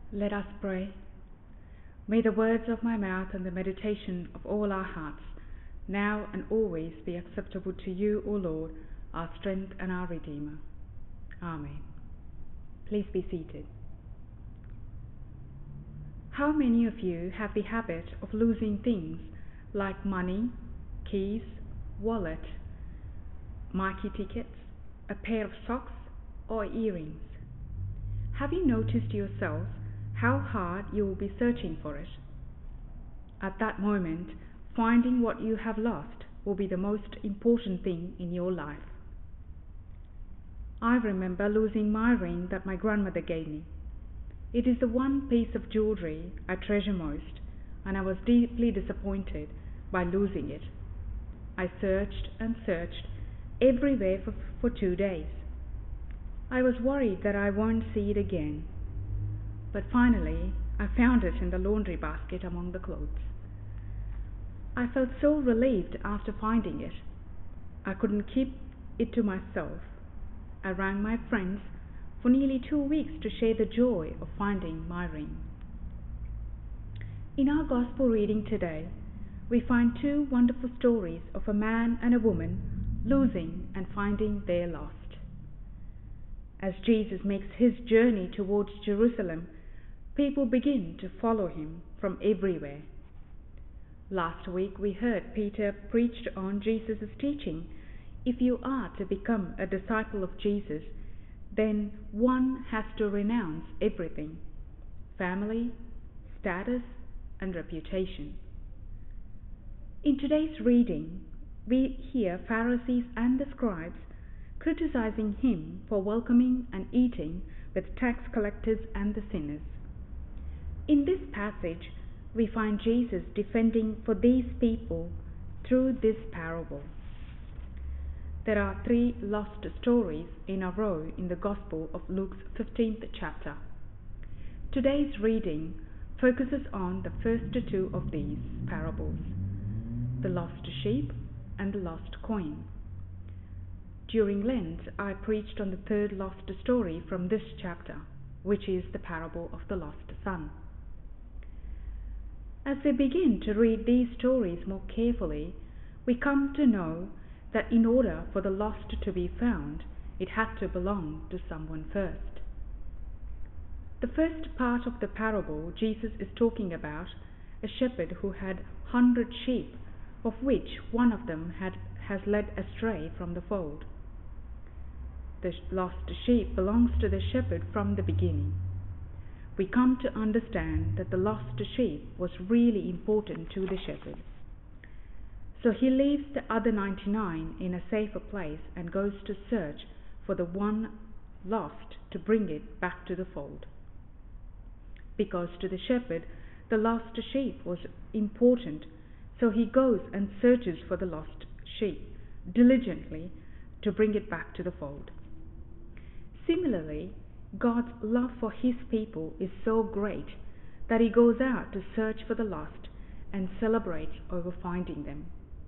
Let us pray. May the words of my mouth and the meditation of all our hearts, now and always, be acceptable to you, O Lord, our strength and our Redeemer. Amen. Please be seated. How many of you have the habit of losing things like money, keys, wallet, marquee tickets, a pair of socks, or earrings? Have you noticed yourself how hard you will be searching for it? At that moment, finding what you have lost will be the most important thing in your life. I remember losing my ring that my grandmother gave me. It is the one piece of jewelry I treasure most, and I was deeply disappointed by losing it. I searched and searched everywhere for 2 days. I was worried that I won't see it again. But finally, I found it in the laundry basket among the clothes. I felt so relieved after finding it. I couldn't keep it to myself. I rang my friends for nearly 2 weeks to share the joy of finding my ring. In our Gospel reading today, we find 2 wonderful stories of a man and a woman losing and finding their lost. As Jesus makes his journey towards Jerusalem, people begin to follow him from everywhere. Last week we heard Peter preached on Jesus' teaching. If you are to become a disciple of Jesus, then one has to renounce everything: family, status, and reputation. In today's reading, we hear Pharisees and the scribes criticizing him for welcoming and eating with tax collectors and the sinners. In this passage, we find Jesus defending for these people through this parable. There are 3 lost stories in a row in the Gospel of Luke's 15th chapter. Today's reading focuses on the first 2 of these parables: the lost sheep and the lost coin. During Lent, I preached on the 3rd lost story from this chapter, which is the parable of the lost son. As we begin to read these stories more carefully, we come to know that in order for the lost to be found, it had to belong to someone first. The first part of the parable, Jesus is talking about a shepherd who had 100 sheep, of which one of them has led astray from the fold. The lost sheep belongs to the shepherd from the beginning. We come to understand that the lost sheep was really important to the shepherd. So he leaves the other 99 in a safer place and goes to search for the one lost to bring it back to the fold. Because to the shepherd, the lost sheep was important, so he goes and searches for the lost sheep diligently to bring it back to the fold. Similarly, God's love for his people is so great that he goes out to search for the lost and celebrates over finding them.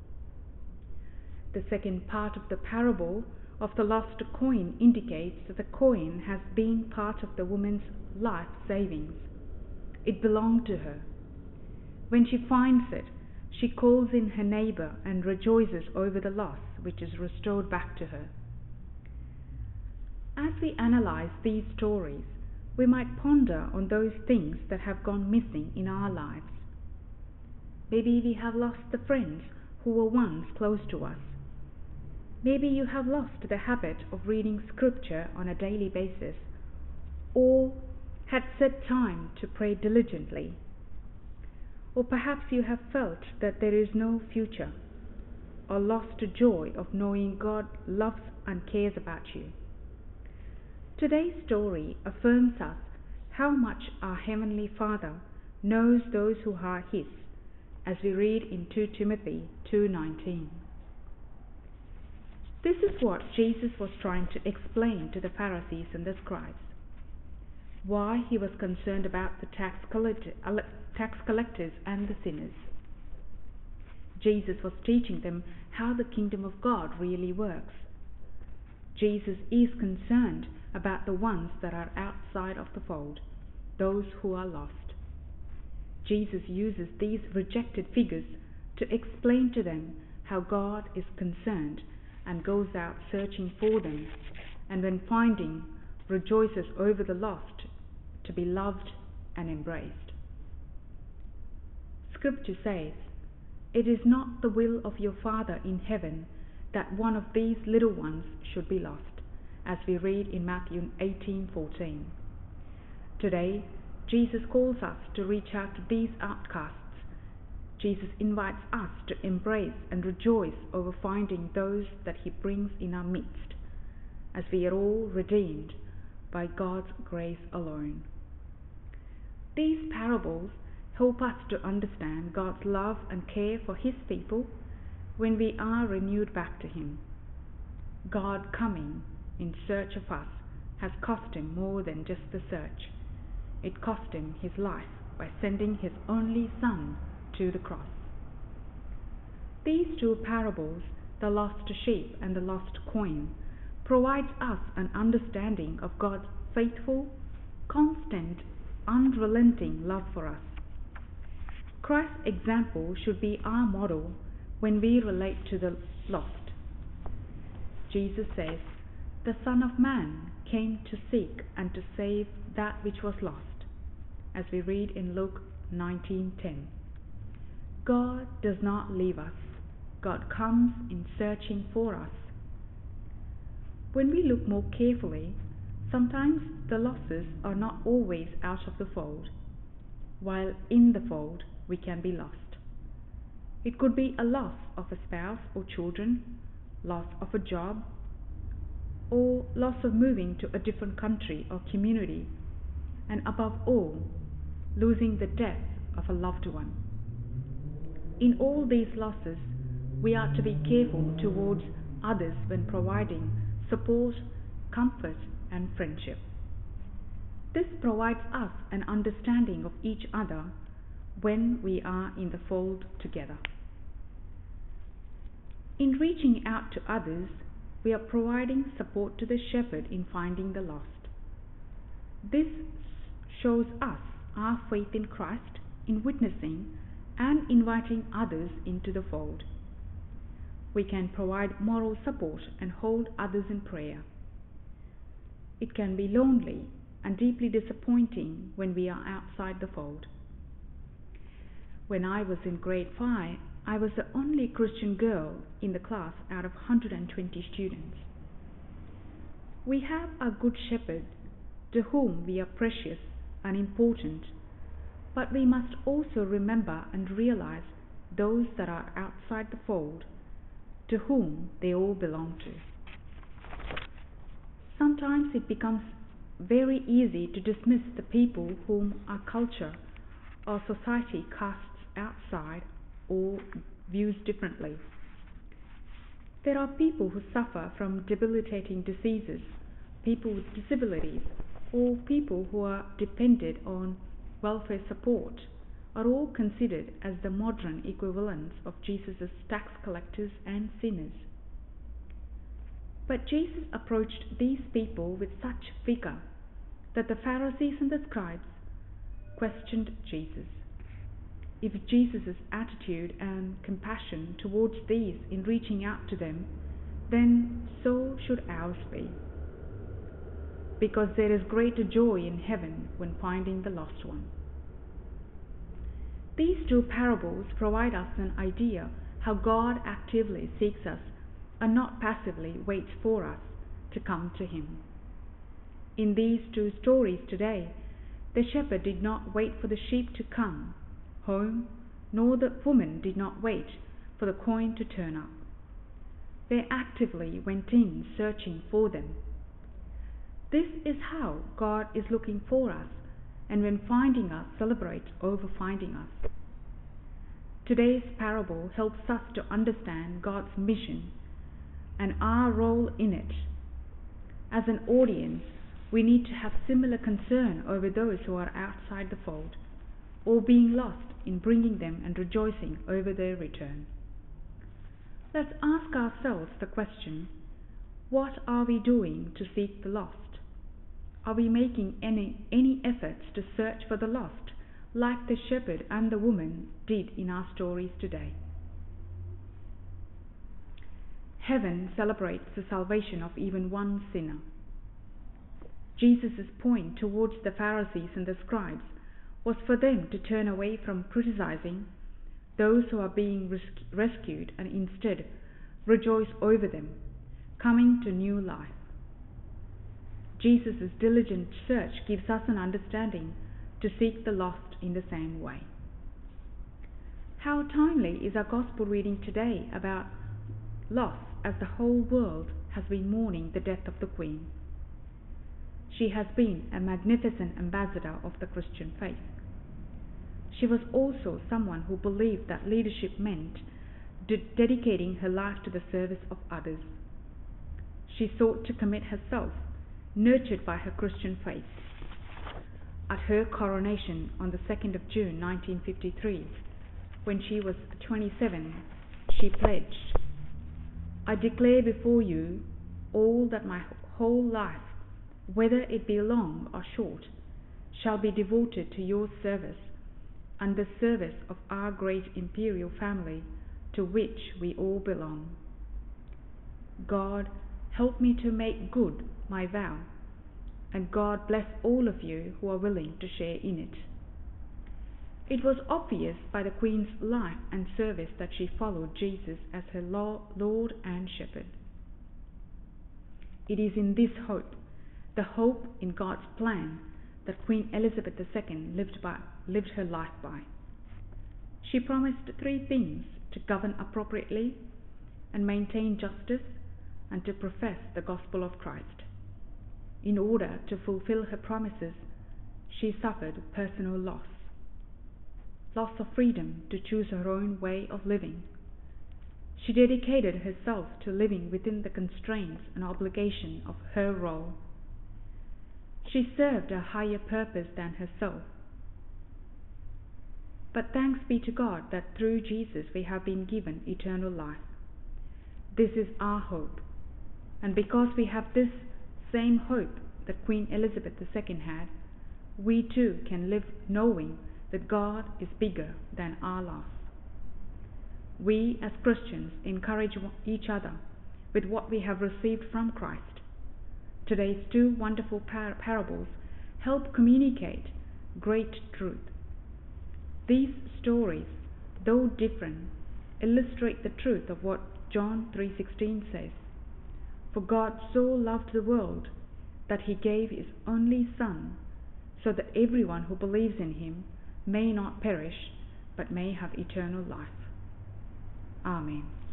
The second part of the parable of the lost coin indicates that the coin has been part of the woman's life savings. It belonged to her. When she finds it, she calls in her neighbor and rejoices over the loss which is restored back to her. As we analyze these stories, we might ponder on those things that have gone missing in our lives. Maybe we have lost the friends who were once close to us. Maybe you have lost the habit of reading scripture on a daily basis, or had set time to pray diligently. Or perhaps you have felt that there is no future, or lost the joy of knowing God loves and cares about you. Today's story affirms us how much our Heavenly Father knows those who are His, as we read in 2 Timothy 2:19. This is what Jesus was trying to explain to the Pharisees and the scribes. Why he was concerned about the tax collectors and the sinners. Jesus was teaching them how the kingdom of God really works. Jesus is concerned about the ones that are outside of the fold, those who are lost. Jesus uses these rejected figures to explain to them how God is concerned and goes out searching for them, and when finding, rejoices over the lost to be loved and embraced. Scripture says, "It is not the will of your Father in heaven that one of these little ones should be lost," as we read in Matthew 18:14. Today, Jesus calls us to reach out to these outcasts. Jesus invites us to embrace and rejoice over finding those that He brings in our midst, as we are all redeemed by God's grace alone. These parables help us to understand God's love and care for His people when we are renewed back to Him. God coming in search of us has cost Him more than just the search. It cost Him His life by sending His only Son to the cross. These two parables, the lost sheep and the lost coin, provides us an understanding of God's faithful, constant, unrelenting love for us. Christ's example should be our model when we relate to the lost. Jesus says, "The Son of Man came to seek and to save that which was lost," as we read in Luke 19:10. God does not leave us. God comes in searching for us. When we look more carefully, sometimes the losses are not always out of the fold, while in the fold we can be lost. It could be a loss of a spouse or children, loss of a job, or loss of moving to a different country or community, and above all, losing the death of a loved one. In all these losses, we are to be careful towards others when providing support, comfort, and friendship. This provides us an understanding of each other when we are in the fold together. In reaching out to others, we are providing support to the shepherd in finding the lost. This shows us our faith in Christ in witnessing and inviting others into the fold. We can provide moral support and hold others in prayer. It can be lonely and deeply disappointing when we are outside the fold. When I was in grade 5, I was the only Christian girl in the class out of 120 students. We have a good shepherd to whom we are precious and important, but we must also remember and realize those that are outside the fold, to whom they all belong to. Sometimes it becomes very easy to dismiss the people whom our culture or society casts outside or views differently. There are people who suffer from debilitating diseases, people with disabilities, or people who are dependent on welfare support, are all considered as the modern equivalents of Jesus' tax collectors and sinners. But Jesus approached these people with such vigor that the Pharisees and the scribes questioned Jesus. If Jesus' attitude and compassion towards these in reaching out to them, then so should ours be. Because there is greater joy in heaven when finding the lost one. These two parables provide us an idea how God actively seeks us and not passively waits for us to come to Him. In these two stories today, the shepherd did not wait for the sheep to come home, nor the woman did not wait for the coin to turn up. They actively went in searching for them. This is how God is looking for us, and when finding us, celebrates over finding us. Today's parable helps us to understand God's mission and our role in it. As an audience, we need to have similar concern over those who are outside the fold, or being lost in bringing them and rejoicing over their return. Let's ask ourselves the question, what are we doing to seek the lost? are we making any efforts to search for the lost, like the shepherd and the woman did in our stories today? Heaven celebrates the salvation of even one sinner. Jesus' point towards the Pharisees and the scribes was for them to turn away from criticizing those who are being rescued and instead rejoice over them coming to new life. Jesus' diligent search gives us an understanding to seek the lost in the same way. How timely is our gospel reading today about loss, as the whole world has been mourning the death of the Queen. She has been a magnificent ambassador of the Christian faith. She was also someone who believed that leadership meant dedicating her life to the service of others. She sought to commit herself, nurtured by her Christian faith. At her coronation on the 2nd of June 1953, when she was 27, she pledged, "I declare before you all that my whole life, whether it be long or short, shall be devoted to your service and the service of our great imperial family to which we all belong. God, help me to make good my vow, and God bless all of you who are willing to share in it." It was obvious by the Queen's life and service that she followed Jesus as her Lord and Shepherd. It is in this hope, the hope in God's plan, that Queen Elizabeth II lived her life by. She promised 3 things: to govern appropriately and maintain justice, and to profess the gospel of Christ. In order to fulfill her promises, she suffered personal loss of freedom to choose her own way of living. She dedicated herself to living within the constraints and obligation of her role. She served a higher purpose than herself. But thanks be to God that through Jesus we have been given eternal life. This is our hope, and because we have this same hope that Queen Elizabeth II had, we too can live knowing that God is bigger than our loss. We as Christians encourage each other with what we have received from Christ. Today's 2 wonderful parables help communicate great truth. These stories, though different, illustrate the truth of what John 3:16 says, "For God so loved the world that he gave his only Son, so that everyone who believes in him may not perish, but may have eternal life." Amen.